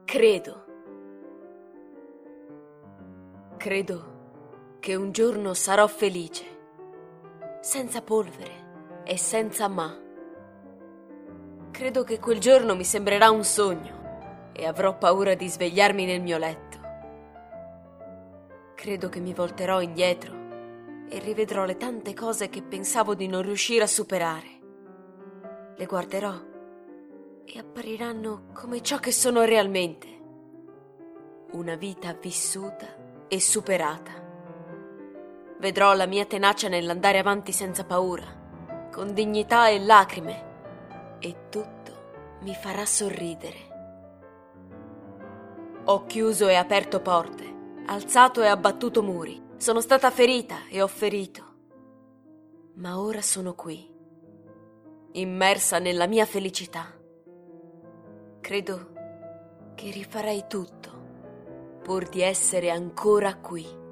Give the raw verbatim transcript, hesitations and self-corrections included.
Credo. Credo che un giorno sarò felice, senza polvere e senza ma. Credo che quel giorno mi sembrerà un sogno e avrò paura di svegliarmi nel mio letto. Credo che mi volterò indietro e rivedrò le tante cose che pensavo di non riuscire a superare. Le guarderò e appariranno come ciò che sono realmente. Una vita vissuta e superata. Vedrò la mia tenacia nell'andare avanti senza paura, con dignità e lacrime, e tutto mi farà sorridere. Ho chiuso e aperto porte, alzato e abbattuto muri, sono stata ferita e ho ferito. Ma ora sono qui, immersa nella mia felicità. Credo che rifarei tutto pur di essere ancora qui.